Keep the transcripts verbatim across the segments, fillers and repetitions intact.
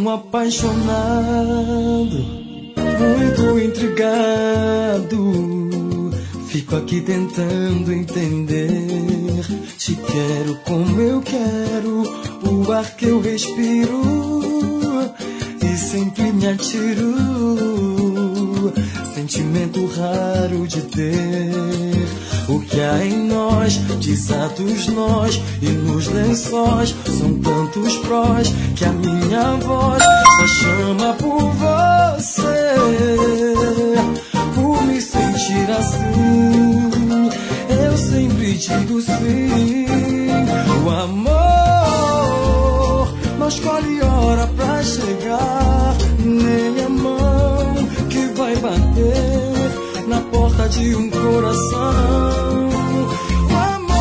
apaixonado, muito intrigado. Fico aqui tentando entender. Te quero como eu quero, o ar que eu respiro, e sempre me atiro. Sentimento raro de ter. O que há em nós, desatos nós, e nos lençóis são tantos prós que a minha voz só chama por você. Por me sentir assim, eu sempre digo sim. O amor não escolhe hora pra chegar, nem a mão que vai bater na porta de um coração. O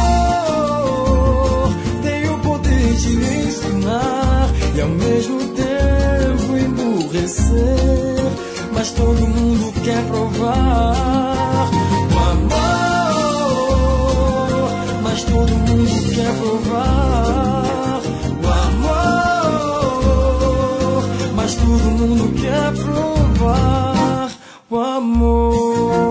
amor tem o poder de ensinar e ao mesmo tempo emburrecer, mas todo mundo quer provar. O amor, mas todo mundo quer provar. O amor, mas todo mundo quer provar. O amor.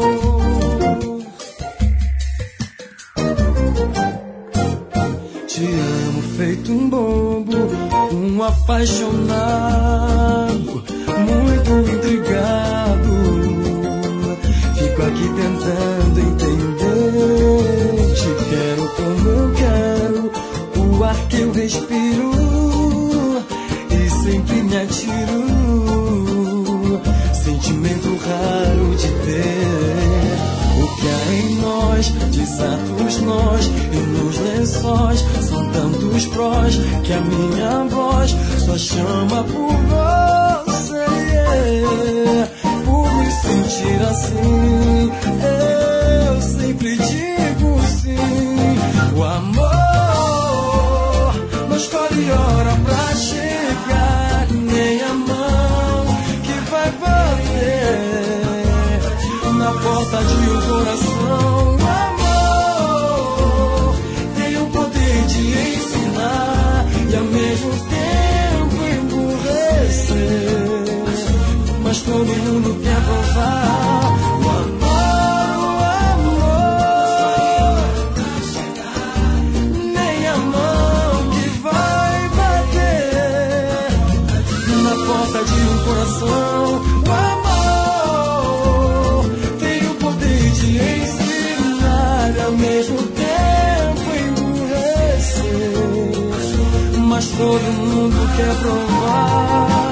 Te amo feito um bobo, um apaixonado, muito intrigado. Fico aqui tentando entender. Te quero como eu quero, o ar que eu respiro, e sempre me atiro. Sentimento raro de ter. O que há em nós, desatos nós, e nos lençóis são tantos prós que a minha voz só chama por você. Por me sentir assim, eu sempre digo sim. O amor não escolhe hora pra chegar, nem a mão que vai bater na porta de um coração. O amor tem o poder de ensinar e ao mesmo tempo emburrecer, mas todo mundo quer provar. O amor, o amor, nem a mão que vai bater na porta de um coração. O amor tem o poder de ensinar e ao mesmo tempo emburrecer, mas todo mundo quer provar.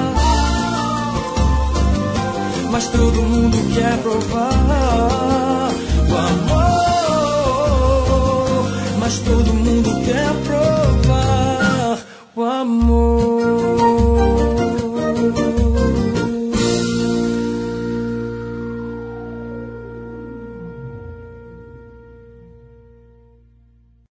Mas todo mundo quer provar. O amor